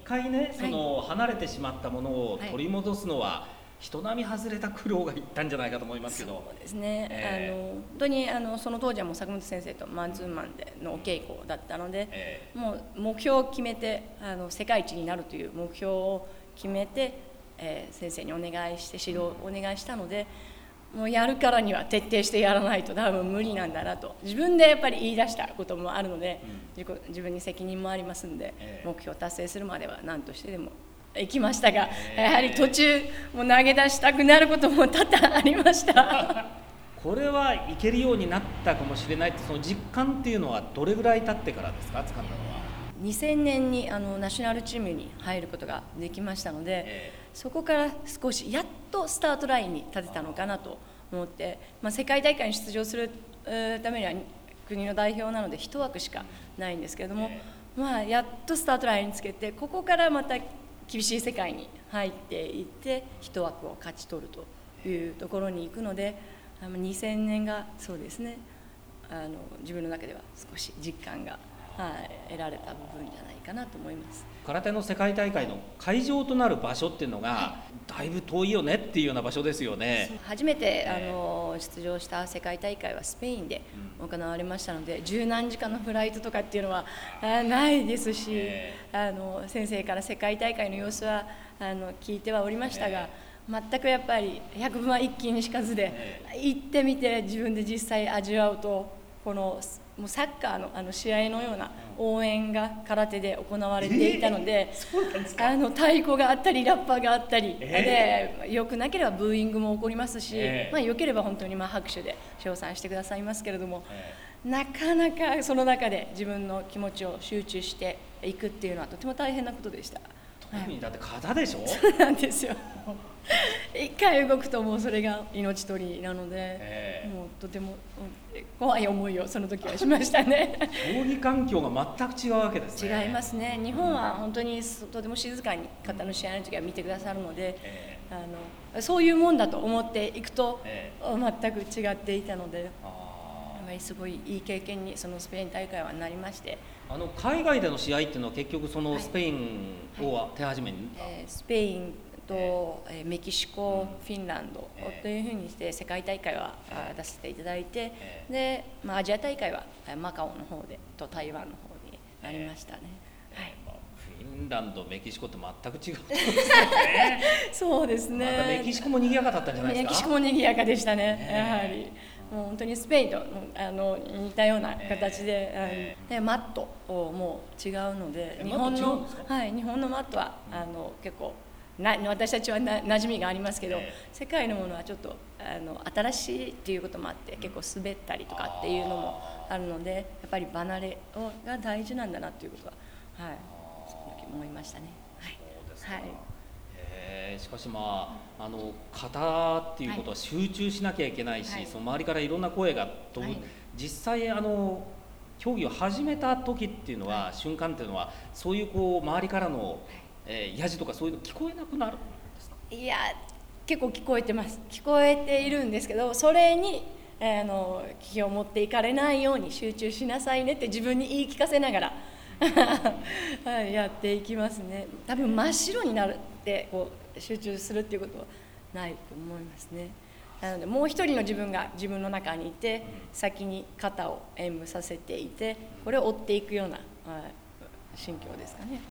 回ね、その離れてしまったものを取り戻すのは、人並み外れた苦労がいったんじゃないかと思いますけど。 そうですね、本当にその当時はもう坂本先生とマンツーマンでのお稽古だったので、もう目標を決めて世界一になるという目標を決めて、先生にお願いして指導をお願いしたので、もうやるからには徹底してやらないと多分無理なんだなと自分でやっぱり言い出したこともあるので、自分に責任もありますんで、目標を達成するまでは何としてでも行きましたが、やはり途中もう投げ出したくなることも多々ありましたこれはいけるようになったかもしれないって、その実感っていうのはどれぐらい経ってからですか、掴んだのは。 2000年にナショナルチームに入ることができましたので、そこから少しやっとスタートラインに立てたのかなと思って、世界大会に出場するためには国の代表なので1枠しかないんですけれども、やっとスタートラインにつけて、ここからまた厳しい世界に入っていって1枠を勝ち取るというところに行くので、2000年がそうですね、自分の中では少し実感が得られた部分じゃないかなと思います。 空手の世界大会の会場となる場所っていうのが、だいぶ遠いよねっていうような場所ですよね。 初めて出場した世界大会はスペインで行われましたので、十何時間のフライトとかっていうのはないですし、先生から世界大会の様子は聞いてはおりましたが、全くやっぱり百分は一見にしかずで、行ってみて自分で実際味わうと、このもうサッカーの試合のような応援が空手で行われていたので、太鼓があったりラッパがあったり、でよくなければブーイングも起こりますし、よければ本当に拍手で称賛してくださいますけれども、なかなかその中で自分の気持ちを集中していくっていうのはとても大変なことでした。 特にだって型でしょ。 そうなんですよ一回動くともうそれが命取りなので、もうとても怖い思いをその時はしましたね競技環境が全く違うわけですね。 違いますね。日本は本当にとても静かに方の試合の時は見てくださるので、そういうもんだと思っていくと、全く違っていたので、すごいいい経験にそのスペイン大会はなりまして、 海外での試合っていうのは結局そのスペインを手始めに、 スペインとメキシコ、フィンランドというふうにして世界大会は出させていただいて、で、アジア大会はマカオの方でと台湾の方になりましたね。 フィンランド、メキシコって全く違うですねそうですね。 またメキシコも賑やかだったんじゃないですか。 メキシコも賑やかでしたね、やはり。もう本当にスペインと似たような形で、マットも違うので、日本のマットは結構私たちは馴染みがありますけど、世界のものはちょっと新しいっていうこともあって結構滑ったりとかっていうのもあるので、やっぱり離れが大事なんだなっていうことは、その時思いましたね。 しかし型っていうことは集中しなきゃいけないし、その周りからいろんな声が飛ぶ、実際競技を始めた時っていうのは、瞬間っていうのはそういう周りからのやじとかそういうの聞こえなくなるんですか。 いや、結構聞こえてます。聞こえているんですけど、それに気を持っていかれないように集中しなさいねって自分に言い聞かせながらやっていきますね。多分真っ白になって集中するっていうことはないと思いますね。なのでもう一人の自分が自分の中にいて、先に肩を演舞させていて、これを追っていくような心境ですかね。